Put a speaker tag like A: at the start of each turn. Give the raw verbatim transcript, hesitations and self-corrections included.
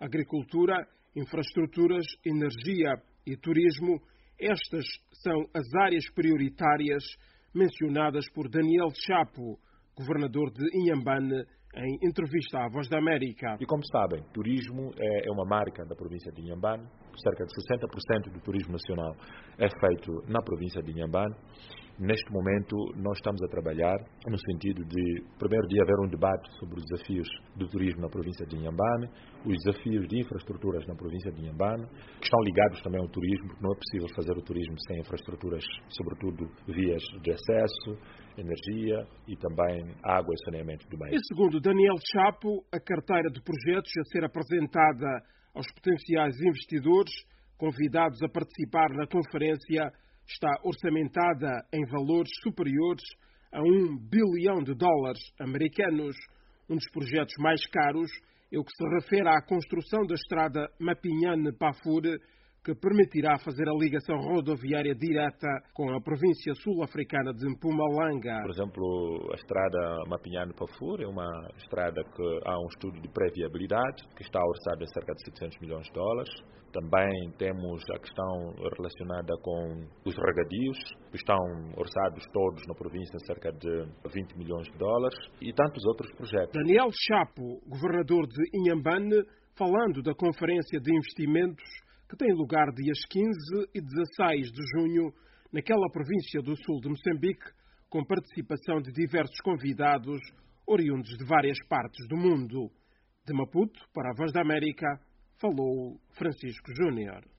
A: agricultura, infraestruturas, energia e turismo. Estas são as áreas prioritárias mencionadas por Daniel Chapo, governador de Inhambane, em entrevista à Voz da América.
B: E como sabem, turismo é uma marca da província de Inhambane. Cerca de sessenta por cento do turismo nacional é feito na província de Inhambane. Neste momento, nós estamos a trabalhar no sentido de, primeiro dia, haver um debate sobre os desafios do turismo na província de Inhambane, os desafios de infraestruturas na província de Inhambane, que estão ligados também ao turismo, porque não é possível fazer o turismo sem infraestruturas, sobretudo vias de acesso, energia e também água e saneamento do meio.
A: E segundo Daniel Chapo, a carteira de projetos a ser apresentada aos potenciais investidores convidados a participar na conferência está orçamentada em valores superiores a um bilhão de dólares americanos. Um dos projetos mais caros é o que se refere à construção da estrada Mapinhane-Pafure, que permitirá fazer a ligação rodoviária direta com a província sul-africana de Mpumalanga.
B: Por exemplo, a estrada Mapinhane-Pafure é uma estrada que há um estudo de pré-viabilidade, que está orçado em cerca de setecentos milhões de dólares. Também temos a questão relacionada com os regadios, que estão orçados todos na província em cerca de vinte milhões de dólares, e tantos outros projetos.
A: Daniel Chapo, governador de Inhambane, falando da Conferência de Investimentos que tem lugar dias quinze e dezasseis de junho naquela província do sul de Moçambique, com participação de diversos convidados oriundos de várias partes do mundo. De Maputo, para a Voz da América, falou Francisco Júnior.